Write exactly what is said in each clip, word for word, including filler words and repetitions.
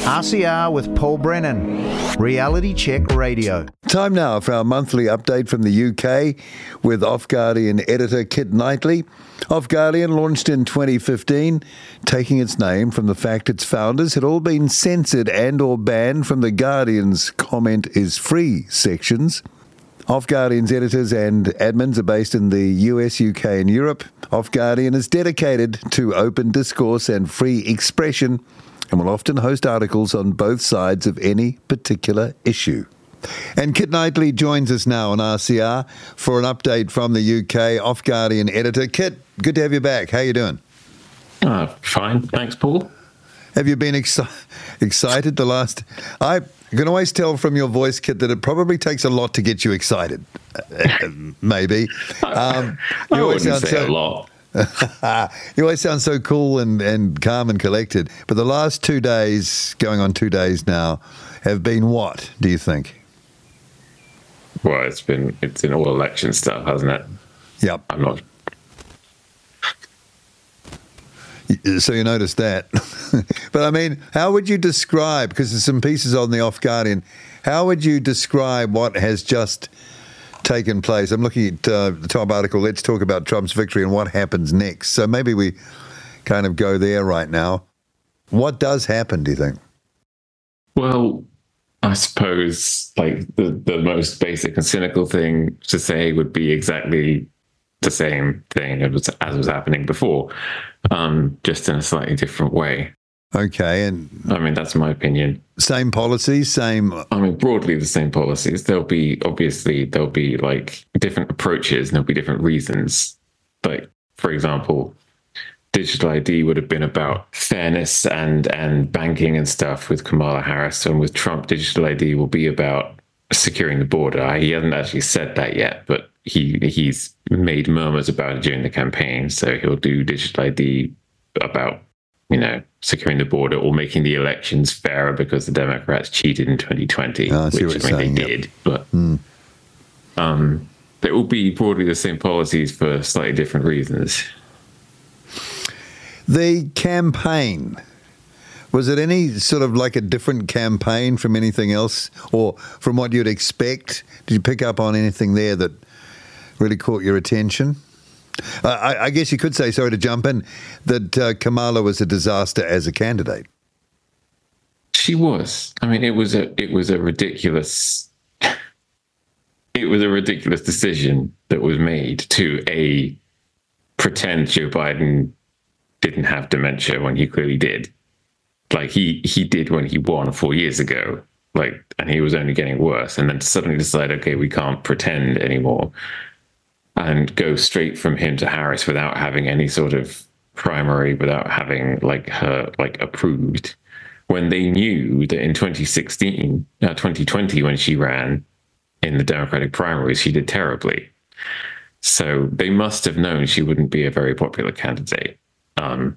R C R with Paul Brennan, Reality Check Radio. Time now for our monthly update from the U K with Off Guardian editor Kit Knightley. Off Guardian launched in twenty fifteen, taking its name from the fact its founders had all been censored and or banned from the Guardian's comment is free sections. Off Guardian's editors and admins are based in the U S, U K and Europe. Off Guardian is dedicated to open discourse and free expression and will often host articles on both sides of any particular issue. And Kit Knightley joins us now on R C R for an update from the U K, Off Guardian editor. Kit, good to have you back. How you doing? Uh, fine. Thanks, Paul. Have you been exci- excited the last... I can always tell from your voice, Kit, that it probably takes a lot to get you excited. Uh, maybe. Um, you I always wouldn't say so, a lot. You always sound so cool and, and calm and collected. But the last two days, going on two days now, have been what, do you think? Well, it's been it's been all election stuff, hasn't it? Yep. I'm not... So you noticed that. But I mean, how would you describe, because there's some pieces on the Off Guardian, how would you describe what has just taken place? I'm looking at uh, the top article, Let's Talk About Trump's Victory and What Happens Next. So maybe we kind of go there right now. What does happen, do you think? Well, I suppose like the, the most basic and cynical thing to say would be exactly the same thing as was, as was happening before, um, just in a slightly different way. Okay, and I mean, that's my opinion. Same policies, same... I mean, broadly the same policies. There'll be, obviously, there'll be like different approaches and there'll be different reasons. Like, for example, digital I D would have been about fairness and, and banking and stuff with Kamala Harris. And with Trump, digital I D will be about securing the border. He hasn't actually said that yet, but he he's made murmurs about it during the campaign. So he'll do digital I D about, you know, securing the border or making the elections fairer because the Democrats cheated in twenty twenty, oh, I see which what you're I mean, saying, they yep. did. But mm. um, there will be broadly the same policies for slightly different reasons. The campaign, was it any sort of like a different campaign from anything else or from what you'd expect? Did you pick up on anything there that really caught your attention? Uh, I, I guess you could say, sorry to jump in, that uh, Kamala was a disaster as a candidate. She was. I mean, it was a it was a ridiculous it was a ridiculous decision that was made to a pretend Joe Biden didn't have dementia when he clearly did. Like he he did when he won four years ago. Like, and he was only getting worse. And then to suddenly decide, okay, we can't pretend anymore, and go straight from him to Harris without having any sort of primary, without having like her like approved, when they knew that in twenty sixteen, uh, twenty twenty, when she ran in the Democratic primaries, she did terribly. So they must have known she wouldn't be a very popular candidate. Um,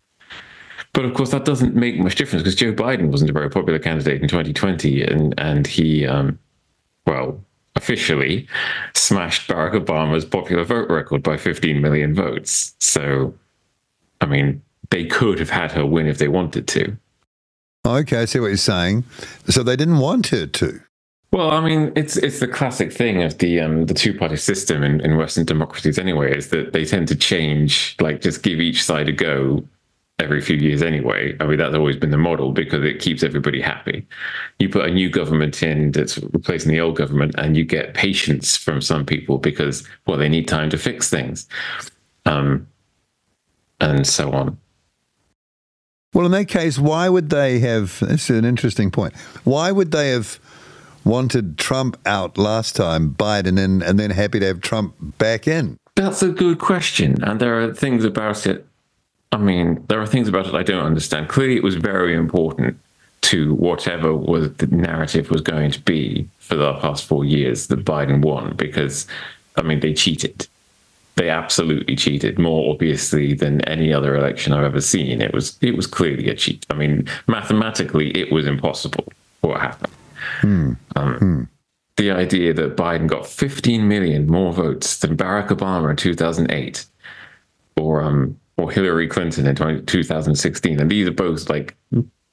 but of course, that doesn't make much difference because Joe Biden wasn't a very popular candidate in twenty twenty, and and he, um, well, officially smashed Barack Obama's popular vote record by fifteen million votes. So, I mean, they could have had her win if they wanted to. Okay, I see what you're saying. So they didn't want her to. Well, I mean, it's it's the classic thing of the um, the two-party system in, in Western democracies anyway, is that they tend to change, like just give each side a go every few years anyway. I mean, that's always been the model because it keeps everybody happy. You put a new government in that's replacing the old government and you get patience from some people because, well, they need time to fix things, um, and so on. Well, in that case, why would they have, this is an interesting point, why would they have wanted Trump out last time, Biden in, and then happy to have Trump back in? That's a good question. And there are things about it, I mean, there are things about it I don't understand. Clearly, it was very important to whatever was the narrative was going to be for the past four years that Biden won because, I mean, they cheated. They absolutely cheated, more obviously than any other election I've ever seen. It was it was clearly a cheat. I mean, mathematically, it was impossible what happened. Hmm. Um, hmm. The idea that Biden got fifteen million more votes than Barack Obama in two thousand eight, or um, or Hillary Clinton in two thousand sixteen, and these are both like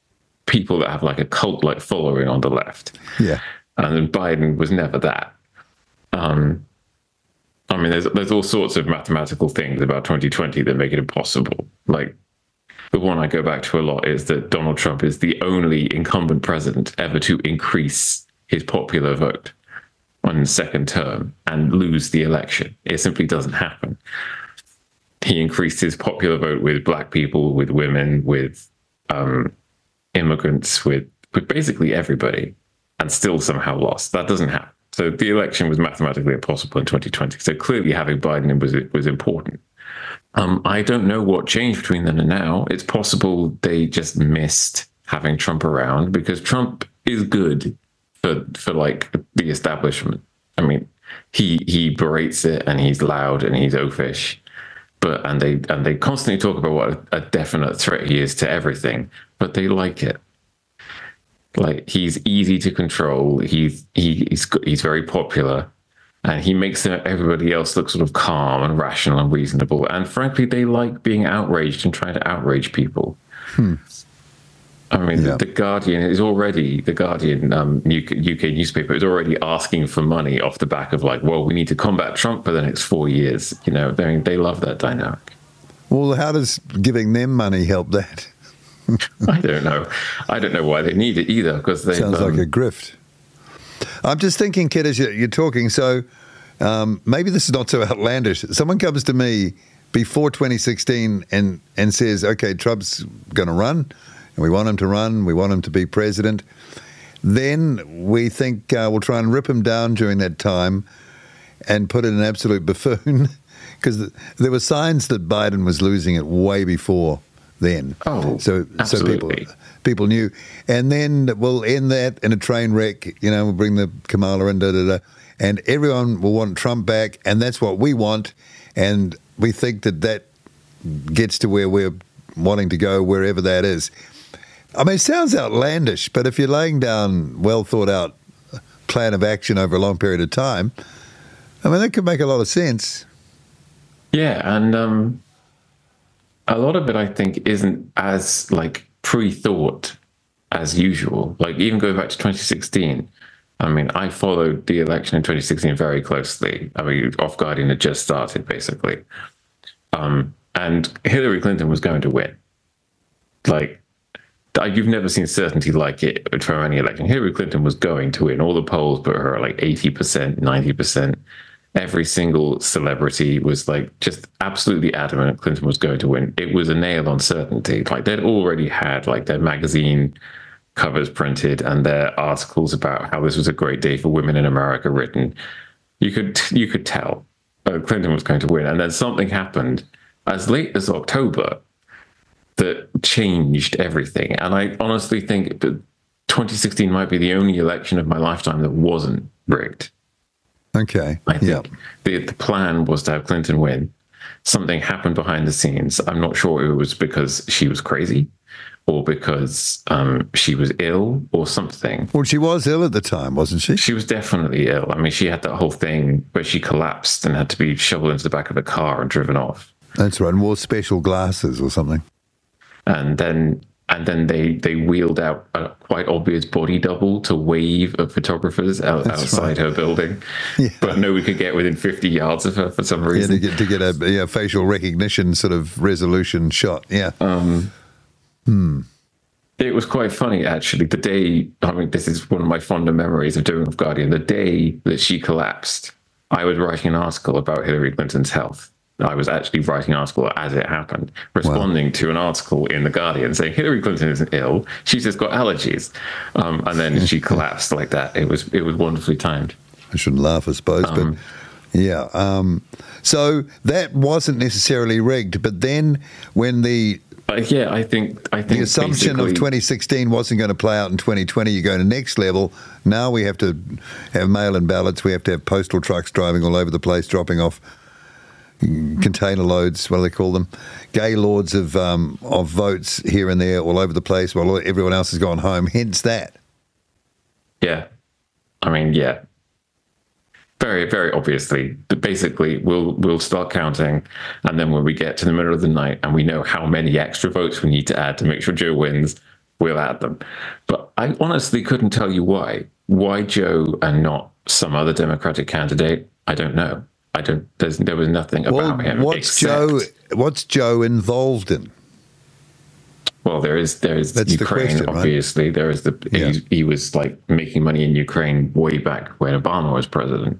people that have like a cult-like following on the left. Yeah. And Biden was never that. Um, I mean, there's there's all sorts of mathematical things about twenty twenty that make it impossible. Like, the one I go back to a lot is that Donald Trump is the only incumbent president ever to increase his popular vote on the second term and lose the election. It simply doesn't happen. He increased his popular vote with black people, with women, with um, immigrants, with, with basically everybody, and still somehow lost. That doesn't happen. So the election was mathematically impossible in twenty twenty. So clearly having Biden was was important. Um, I don't know what changed between then and now. It's possible they just missed having Trump around, because Trump is good for for like the establishment. I mean, he he berates it, and he's loud, and he's oafish, but and they and they constantly talk about what a, a definite threat he is to everything, but they like it. Like, he's easy to control. He's he, he's he's very popular, and he makes everybody else look sort of calm and rational and reasonable. And frankly, they like being outraged and trying to outrage people. Hmm. I mean, yeah. the, the Guardian is already the Guardian um, U K, U K newspaper is already asking for money off the back of like, well, we need to combat Trump for the next four years. You know, they they love that dynamic. Well, how does giving them money help that? I don't know. I don't know why they need it either, because they sounds um, like a grift. I'm just thinking, Kit, as you're, you're talking, so um, maybe this is not so outlandish. Someone comes to me before twenty sixteen and, and says, okay, Trump's going to run, and we want him to run, we want him to be president. Then we think uh, we'll try and rip him down during that time and put in an absolute buffoon, because there were signs that Biden was losing it way before then. Oh, so absolutely. so people people knew, and then we'll end that in a train wreck. You know, we'll bring the Kamala in, da da da, and everyone will want Trump back, and that's what we want, and we think that that gets to where we're wanting to go, wherever that is. I mean, it sounds outlandish, but if you're laying down well thought out plan of action over a long period of time, I mean, that could make a lot of sense. Yeah, and um. a lot of it, I think, isn't as like pre-thought as usual. Like, even going back to twenty sixteen, I mean, I followed the election in twenty sixteen very closely. I mean, Off Guardian had just started, basically. Um, and Hillary Clinton was going to win. Like, you've never seen certainty like it from any election. Hillary Clinton was going to win. All the polls put her like eighty percent, ninety percent. Every single celebrity was like just absolutely adamant Clinton was going to win. It was a nail on certainty. Like, they'd already had like their magazine covers printed and their articles about how this was a great day for women in America written. You could you could tell uh, Clinton was going to win. And then something happened as late as October that changed everything. And I honestly think that twenty sixteen might be the only election of my lifetime that wasn't rigged. Okay. I think yep. the, the plan was to have Clinton win. Something happened behind the scenes. I'm not sure it was because she was crazy or because um, she was ill or something. Well, she was ill at the time, wasn't she? She was definitely ill. I mean, she had that whole thing where she collapsed and had to be shoveled into the back of a car and driven off. That's right, and wore special glasses or something. And then and then they, they wheeled out a quite obvious body double to wave at photographers out, outside right. her building. Yeah. But nobody could get within fifty yards of her for some reason. Yeah, to get, to get a yeah, facial recognition sort of resolution shot, yeah. Um, hmm. It was quite funny, actually. The day, I mean, this is one of my fonder memories of doing Off Guardian. The day that she collapsed, I was writing an article about Hillary Clinton's health. I was actually writing an article as it happened, responding wow. to an article in The Guardian saying Hillary Clinton isn't ill, she's just got allergies. Um, and then she collapsed like that. It was it was wonderfully timed. I shouldn't laugh, I suppose, um, but yeah. Um, so that wasn't necessarily rigged, but then when the uh, yeah, I think I think the assumption of twenty sixteen wasn't going to play out in twenty twenty, you go to next level. Now we have to have mail-in ballots. We have to have postal trucks driving all over the place, dropping off container loads, what do they call them? Gaylords of um, of votes here and there all over the place while everyone else has gone home. Hence that. Yeah. I mean, yeah. Very, very obviously. But basically, we'll we'll start counting, and then when we get to the middle of the night and we know how many extra votes we need to add to make sure Joe wins, we'll add them. But I honestly couldn't tell you why. Why Joe and not some other Democratic candidate? I don't know. I don't. There's there was nothing well, about him. What's except, Joe? What's Joe involved in? Well, there is there is That's Ukraine. the question, obviously, right? there is the Yeah. he, he was like making money in Ukraine way back when Obama was president.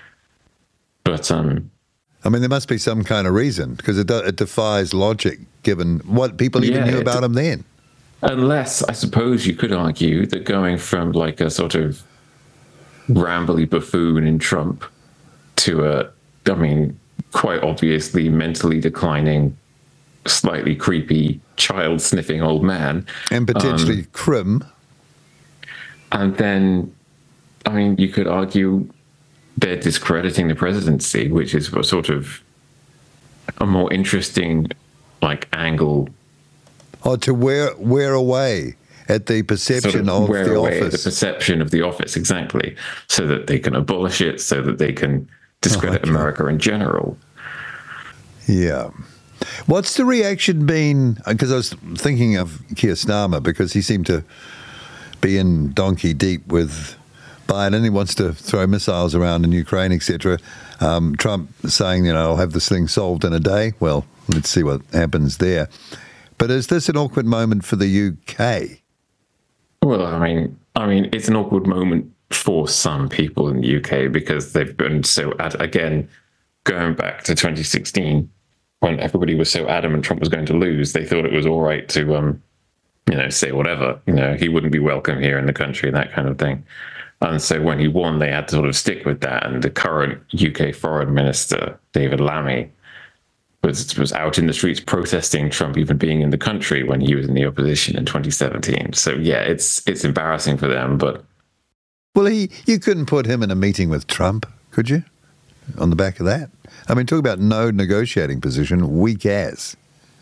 But um, I mean, there must be some kind of reason, because it, do, it defies logic given what people even Yeah, knew it- about him then. unless I suppose you could argue that going from like a sort of rambly buffoon in Trump to a, I mean, quite obviously mentally declining, slightly creepy, child sniffing old man. And potentially Um, Crim. And then, I mean, you could argue they're discrediting the presidency, which is a sort of a more interesting like angle. Or to wear, wear away at the perception Sort of of wear the away office. the perception of the office, exactly, so that they can abolish it, so that they can discredit okay. America in general. Yeah. What's the reaction been? Because I was thinking of Keir Starmer, because he seemed to be in donkey deep with Biden. He wants to throw missiles around in Ukraine, et cetera. Um, Trump saying, you know, I'll have this thing solved in a day. Well, let's see what happens there. But is this an awkward moment for the U K? Well, I mean, I mean, it's an awkward moment for some people in the U K because they've been so ad- again going back to twenty sixteen when everybody was so adamant Trump was going to lose. They thought it was all right to, um, you know, say whatever. You know, he wouldn't be welcome here in the country and that kind of thing. And so when he won, they had to sort of stick with that. And the current U K Foreign Minister, David Lammy, was was out in the streets protesting Trump even being in the country when he was in the opposition in twenty seventeen. So yeah, it's it's embarrassing for them, but Well, he you couldn't put him in a meeting with Trump, could you? On the back of that? I mean, talk about no negotiating position, weak ass.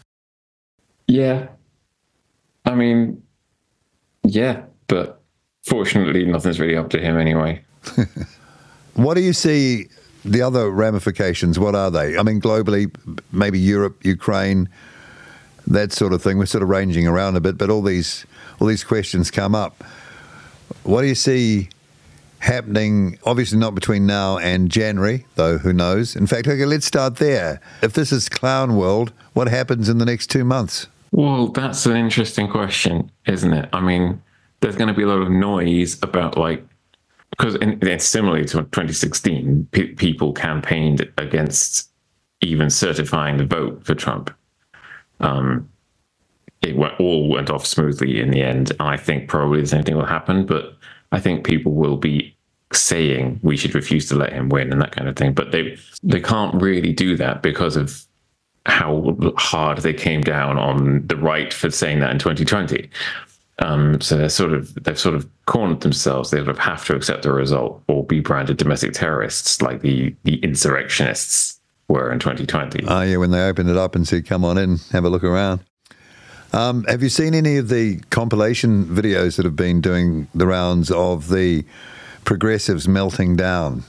yeah, I mean, yeah, but fortunately, nothing's really up to him anyway. What do you see the other ramifications? What are they? I mean, globally, maybe Europe, Ukraine, that sort of thing. We're sort of ranging around a bit, but all these all these questions come up. What do you see happening? Obviously not between now and January, though who knows. In fact, okay, let's start there. If this is clown world, what happens in the next two months? Well, that's an interesting question, isn't it? I mean, there's going to be a lot of noise about like, because in, in similarly to twenty sixteen, pe- people campaigned against even certifying the vote for Trump. Um, it went, all went off smoothly in the end, and I think probably the same thing will happen. But I think people will be saying we should refuse to let him win and that kind of thing. But they they can't really do that because of how hard they came down on the right for saying that in twenty twenty. Um, so they're sort of they've sort of cornered themselves. They sort of have to accept the result or be branded domestic terrorists like the the insurrectionists were in twenty twenty. Oh, yeah, when they opened it up and said, come on in, have a look around. Um, have you seen any of the compilation videos that have been doing the rounds of the progressives melting down?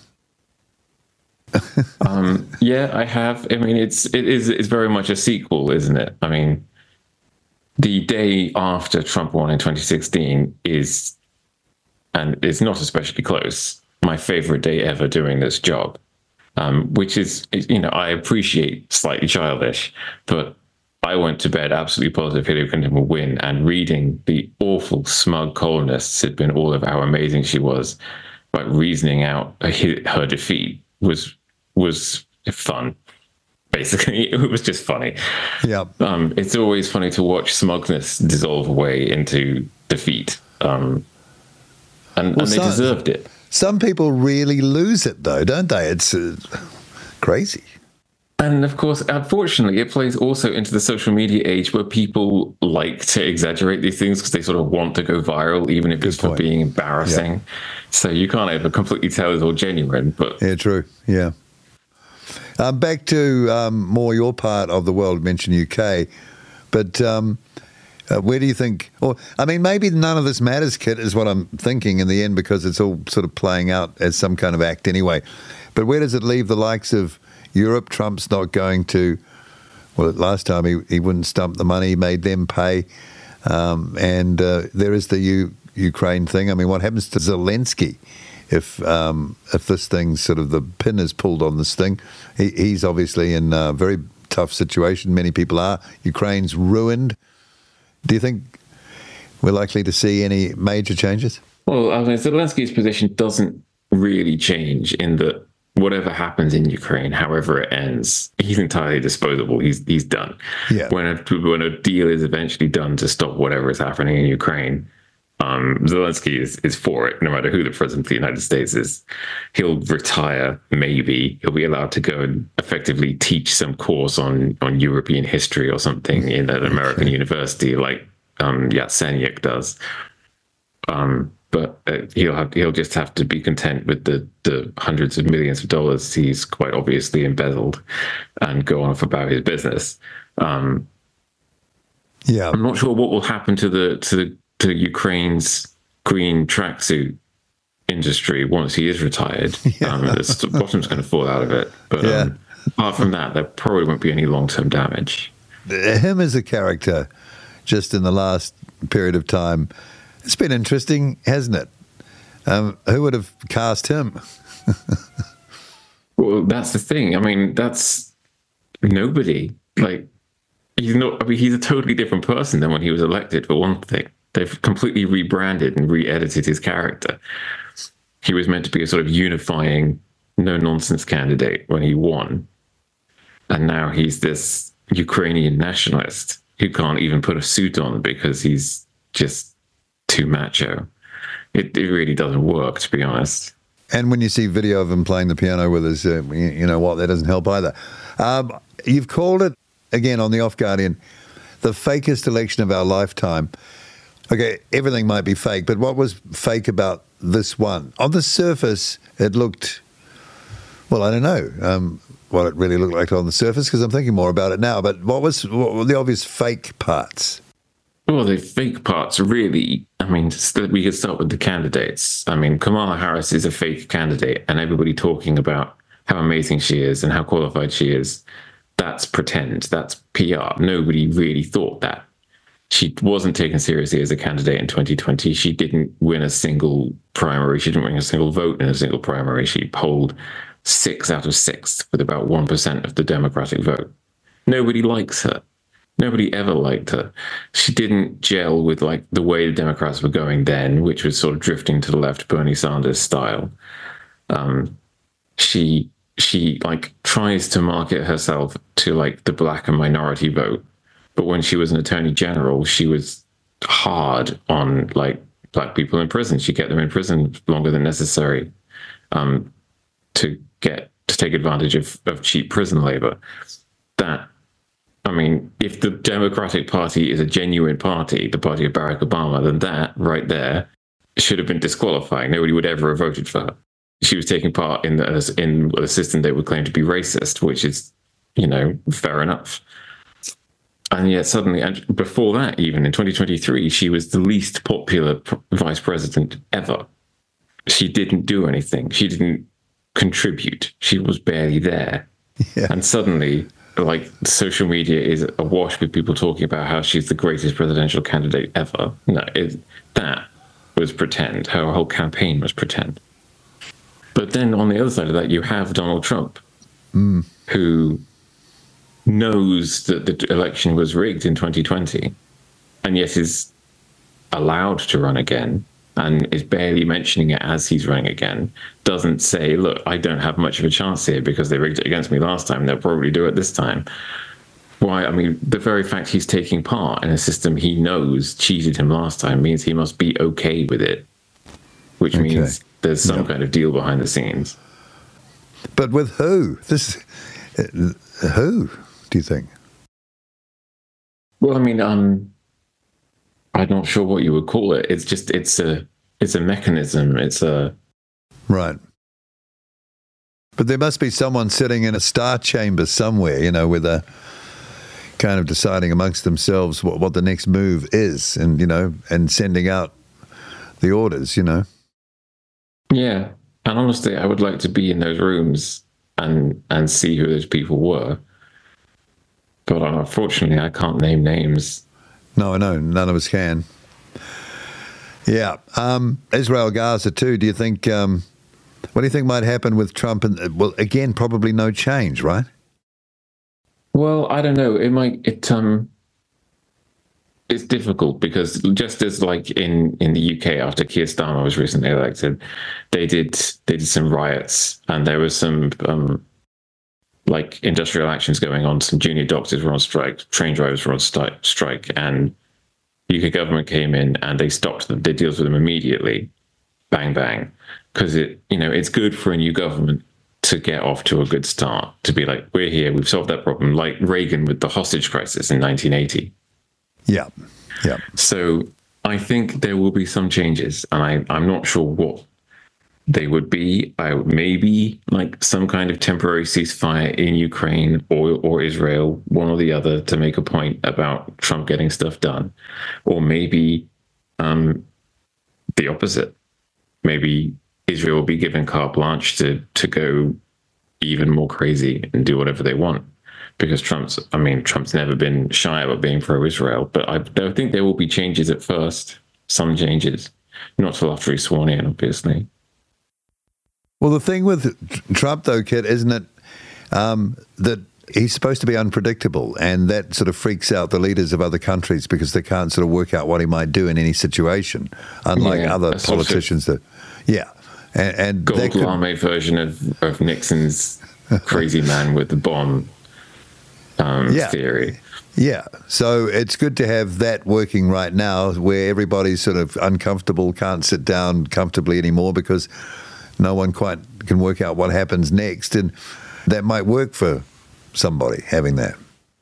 um, yeah, I have. I mean, it's it is it's very much a sequel, isn't it? I mean, the day after Trump won in twenty sixteen is, and it's not especially close, my favorite day ever doing this job, um, which is, you know, I appreciate slightly childish, but I went to bed absolutely positive Hillary Clinton will win, and reading the awful smug columnists had been all of how amazing she was, but reasoning out her defeat was was fun. Basically, it was just funny. Yeah. Um, it's always funny to watch smugness dissolve away into defeat, um, and, Well, and they some- deserved it. Some people really lose it, though, don't they? It's uh, crazy. And of course, unfortunately, it plays also into the social media age where people like to exaggerate these things because they sort of want to go viral, even if Good it's for point. being embarrassing. Yeah. So you can't ever completely tell it's all genuine. But Yeah, true. Yeah. Um, back to um, more your part of the world, mention U K, but um, uh, where do you think, or I mean, maybe none of this matters, Kit, is what I'm thinking in the end, because it's all sort of playing out as some kind of act anyway. But where does it leave the likes of Europe? Trump's not going to, well, last time he, he wouldn't stump the money, he made them pay. Um, and uh, there is the U- Ukraine thing. I mean, what happens to Zelensky if um, if this thing sort of the pin is pulled on this thing? He, he's obviously in a very tough situation. Many people are. Ukraine's ruined. Do you think we're likely to see any major changes? Well, I mean, Zelensky's position doesn't really change in that whatever happens in Ukraine, however it ends, he's entirely disposable. He's he's done. Yeah. When a when a deal is eventually done to stop whatever is happening in Ukraine, um, Zelensky is is for it. No matter who the president of the United States is, he'll retire. Maybe he'll be allowed to go and effectively teach some course on on European history or something in an American okay. university, like um, Yatsenyuk does. Um, But uh, he'll have he'll just have to be content with the, the hundreds of millions of dollars he's quite obviously embezzled, and go on about his business. Um, yeah, I'm not sure what will happen to the to the, to Ukraine's green tracksuit industry once he is retired. Yeah. Um, the bottom's going to fall out of it. But yeah. um, apart from that, there probably won't be any long term damage. Him as a character, just in the last period of time. It's been interesting, hasn't it? Um, who would have cast him? Well, that's the thing. I mean, that's nobody. Like, he's not. I mean, he's a totally different person than when he was elected. For one thing, they've completely rebranded and re-edited his character. He was meant to be a sort of unifying, no-nonsense candidate when he won, and now he's this Ukrainian nationalist who can't even put a suit on because he's just too macho. It, it really doesn't work, to be honest. And when you see video of him playing the piano with his, uh, you, you know what, that doesn't help either. Um, you've called it, again, on the Off Guardian, the fakest election of our lifetime. Okay, everything might be fake, but what was fake about this one? On the surface, it looked, well, I don't know um, what it really looked like on the surface, because I'm thinking more about it now, but what was what were the obvious fake parts? Well, the fake parts really, I mean, we could start with the candidates. I mean, Kamala Harris is a fake candidate, and everybody talking about how amazing she is and how qualified she is, that's pretend, that's P R. Nobody really thought that. She wasn't taken seriously as a candidate in twenty twenty. She didn't win a single primary. She didn't win a single vote in a single primary. She polled six out of six with about one percent of the Democratic vote. Nobody likes her. Nobody ever liked her. She didn't gel with like the way the Democrats were going then, which was sort of drifting to the left, Bernie Sanders style. Um, she she like tries to market herself to like the black and minority vote, but when she was an attorney general, she was hard on like black people in prison. She kept them in prison longer than necessary um, to get to take advantage of, of cheap prison labor. That. I mean, if the Democratic Party is a genuine party, the party of Barack Obama, then that right there should have been disqualifying. Nobody would ever have voted for her. She was taking part in the, in a system they would claim to be racist, which is, you know, fair enough. And yet suddenly, and before that, even in twenty twenty-three, she was the least popular vice president ever. She didn't do anything. She didn't contribute. She was barely there. Yeah. And suddenly, like, social media is awash with people talking about how she's the greatest presidential candidate ever. No, it, that was pretend. Her whole campaign was pretend. But then on the other side of that, you have Donald Trump, mm. who knows that the election was rigged in twenty twenty, and yet is allowed to run again, and is barely mentioning it as he's running again. Doesn't say, look, I don't have much of a chance here because they rigged it against me last time. They'll probably do it this time. Why? I mean, the very fact he's taking part in a system he knows cheated him last time means he must be okay with it, which okay. means there's some yep. kind of deal behind the scenes. But with who? This, uh, who do you think? Well, I mean, um, I'm not sure what you would call it. It's just, it's a, it's a mechanism. It's a... Right. But there must be someone sitting in a star chamber somewhere, you know, with a kind of deciding amongst themselves what, what the next move is, and, you know, and sending out the orders, you know. Yeah. And honestly, I would like to be in those rooms and, and see who those people were. But unfortunately, I can't name names. No, I know. None of us can. Yeah. Um, Israel, Gaza too. Do you think, um, what do you think might happen with Trump? And, well, again, probably no change, right? Well, I don't know. It might, it, um, it's difficult because just as like in, in the U K after Keir Starmer was recently elected, they did, they did some riots and there was some, um, like industrial actions going on. Some junior doctors were on strike, train drivers were on sti- strike, and the U K government came in and they stopped them. They deals with them immediately, bang bang, because it, you know, it's good for a new government to get off to a good start. To be like, we're here, we've solved that problem, like Reagan with the hostage crisis in nineteen eighty. Yeah, yeah. So I think there will be some changes, and I, I'm not sure what they would be. I maybe like some kind of temporary ceasefire in Ukraine or or Israel, one or the other, to make a point about Trump getting stuff done, or maybe um, the opposite. Maybe Israel will be given carte blanche to to go even more crazy and do whatever they want, because Trump's. I mean, Trump's never been shy about being pro-Israel, but I don't think there will be changes at first. Some changes, not till after he's sworn in, obviously. Well, the thing with Trump, though, Kit, isn't it um, that he's supposed to be unpredictable, and that sort of freaks out the leaders of other countries because they can't sort of work out what he might do in any situation, unlike yeah, other politicians that, yeah. And, and Gold could, lame version of, of Nixon's crazy man with the bomb um, yeah. theory. Yeah, so it's good to have that working right now where everybody's sort of uncomfortable, can't sit down comfortably anymore because no one quite can work out what happens next, and that might work for somebody having that.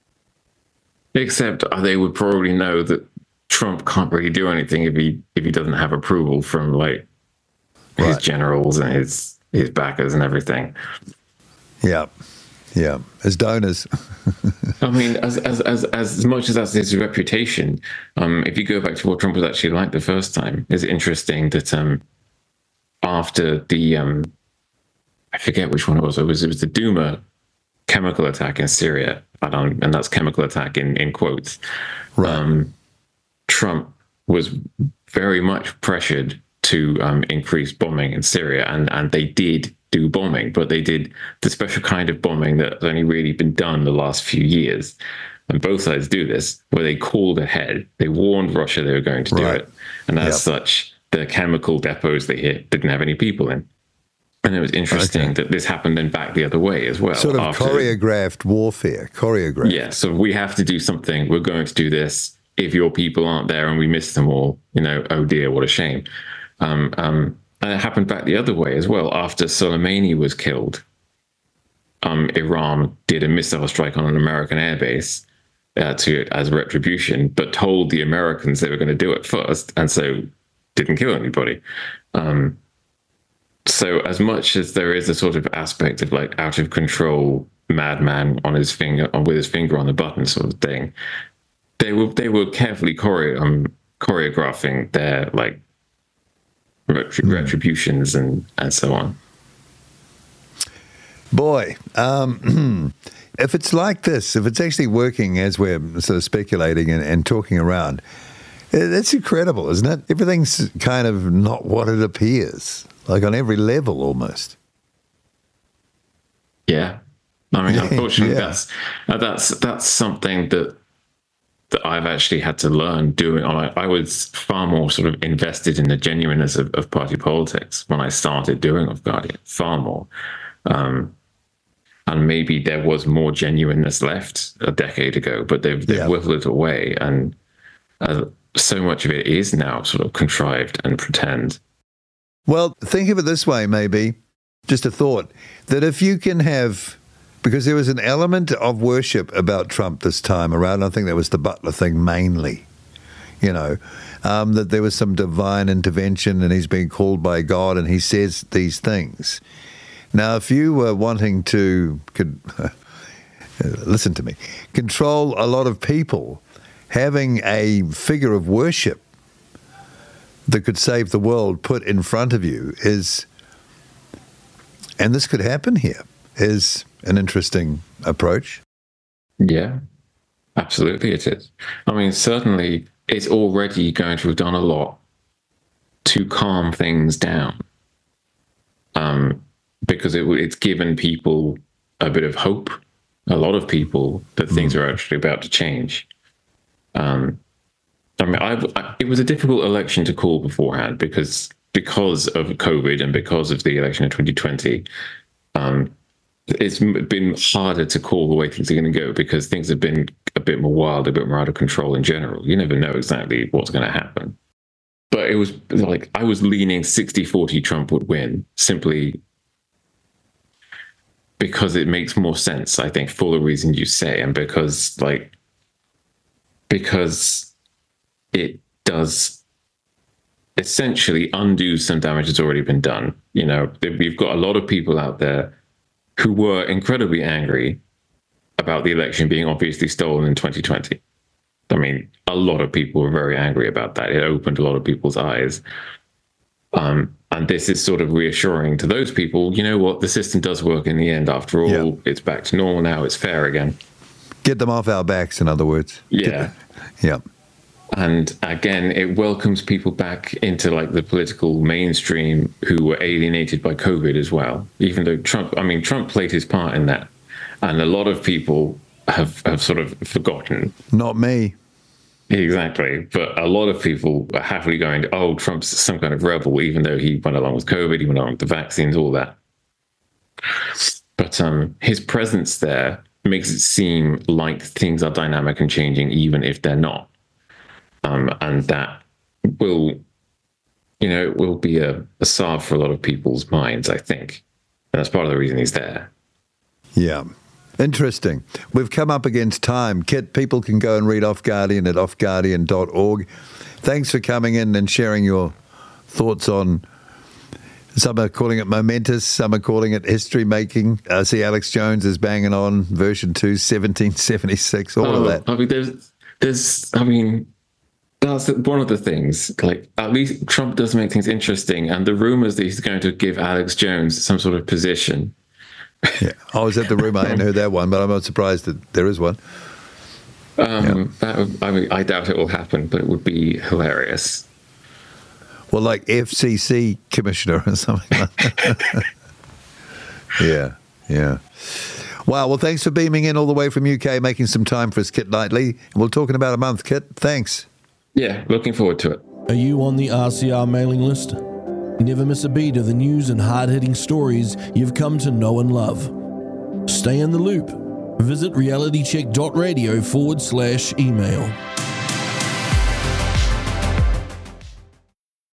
Except they would probably know that Trump can't really do anything if he if he doesn't have approval from like his right. generals and his his backers and everything. Yeah, yeah, as donors. I mean, as as as as much as that's his reputation, um, if you go back to what Trump was actually like the first time, it's interesting that um. after the, um, I forget which one it was. It was it was the Duma chemical attack in Syria, I don't, and that's chemical attack in, in quotes. Right. Um, Trump was very much pressured to um, increase bombing in Syria, and, and they did do bombing, but they did the special kind of bombing that's only really been done the last few years. And both sides do this, where they called ahead. They warned Russia they were going to do right. it. And as yep. such, the chemical depots they hit didn't have any people in. And it was interesting okay. that this happened then back the other way as well. Sort of after, choreographed warfare, choreographed. Yeah, so we have to do something. We're going to do this. If your people aren't there and we miss them all, you know, oh dear, what a shame. Um, um, and it happened back the other way as well. After Soleimani was killed, um, Iran did a missile strike on an American airbase uh, to as retribution, but told the Americans they were going to do it first, and so didn't kill anybody. Um, so as much as there is a sort of aspect of like out of control madman on his finger, on with his finger on the button sort of thing, they were they were carefully choreo- um, choreographing their like retri- mm. retributions and and so on. Boy, um, if it's like this, if it's actually working as we're sort of speculating and, and talking around, that's incredible, isn't it? Everything's kind of not what it appears, like on every level almost. Yeah, I mean, yeah, unfortunately, yeah. that's that's that's something that that I've actually had to learn doing. I, I was far more sort of invested in the genuineness of, of party politics when I started doing Off Guardian, far more. Um, and maybe there was more genuineness left a decade ago, but they've, they've yeah. whittled it away. And uh, so much of it is now sort of contrived and pretend. Well, think of it this way, maybe, just a thought, that if you can have, because there was an element of worship about Trump this time around, I think that was the Butler thing mainly, you know, um, that there was some divine intervention and he's being called by God and he says these things. Now, if you were wanting to, could, listen to me, control a lot of people, having a figure of worship that could save the world put in front of you is, and this could happen here, is an interesting approach. Yeah. Absolutely, it is. I mean, certainly, it's already going to have done a lot to calm things down, um, because it, it's given people a bit of hope, a lot of people, that things mm. are actually about to change. Um, I mean, I've, I, it was a difficult election to call beforehand because because of COVID and because of the election of twenty twenty. Um, it's been harder to call the way things are going to go because things have been a bit more wild, a bit more out of control in general. You never know exactly what's going to happen. But it was like I was leaning sixty forty Trump would win simply because it makes more sense, I think, for the reason you say, and because like because it does essentially undo some damage that's already been done. You know, we've got a lot of people out there who were incredibly angry about the election being obviously stolen in twenty twenty. I mean, a lot of people were very angry about that. It opened a lot of people's eyes. Um, and this is sort of reassuring to those people, you know what, the system does work in the end. After all, yeah. It's back to normal now. It's fair again. Get them off our backs, in other words. Yeah. Yeah. And again, it welcomes people back into like the political mainstream who were alienated by COVID as well. Even though Trump, I mean, Trump played his part in that. And a lot of people have, have sort of forgotten. Not me. Exactly. But a lot of people are happily going, oh, Trump's some kind of rebel, even though he went along with COVID, he went along with the vaccines, all that. But um, his presence there makes it seem like things are dynamic and changing, even if they're not. Um, and that will, you know, will be a, a salve for a lot of people's minds, I think. And that's part of the reason he's there. Yeah. Interesting. We've come up against time. Kit, people can go and read Off Guardian at off guardian dot org. Thanks for coming in and sharing your thoughts on, some are calling it momentous, some are calling it history making. I see Alex Jones is banging on version two, seventeen seventy-six, all oh, of that. I mean, there's, there's, I mean, that's one of the things. Like, at least Trump does make things interesting. And the rumors that he's going to give Alex Jones some sort of position. Yeah, I was at the room. I hadn't heard that one, but I'm not surprised that there is one. Um, yeah. that would, I mean, I doubt it will happen, but it would be hilarious. Well, like F C C commissioner or something like that. yeah, yeah. Wow, well, thanks for beaming in all the way from U K, making some time for us, Kit Knightley. We'll talk in about a month, Kit. Thanks. Yeah, looking forward to it. Are you on the R C R mailing list? Never miss a beat of the news and hard-hitting stories you've come to know and love. Stay in the loop. Visit realitycheck dot radio forward slash email.